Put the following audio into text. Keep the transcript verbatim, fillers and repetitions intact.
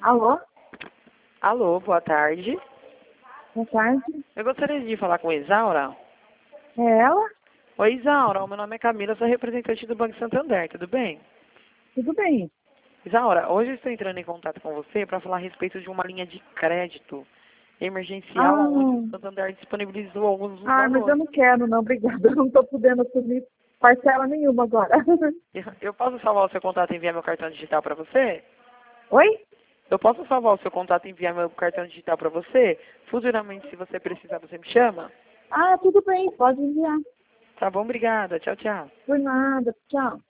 Alô? Alô, boa tarde. Boa tarde. Eu gostaria de falar com Isaura. É ela? Oi, Isaura. O meu nome é Camila, sou representante do Banco Santander, tudo bem? Tudo bem. Isaura, hoje eu estou entrando em contato com você para falar a respeito de uma linha de crédito emergencial, Ah, onde o Santander disponibilizou alguns dos ah, mas eu valores. não quero não, obrigada. Eu não estou podendo assumir parcela nenhuma agora. Eu posso salvar o seu contato e enviar meu cartão digital para você? Oi? Eu posso salvar o seu contato e enviar meu cartão digital para você? Futuramente, se você precisar, você me chama? Ah, tudo bem, pode enviar. Tá bom, obrigada. Tchau, tchau. Por nada, tchau.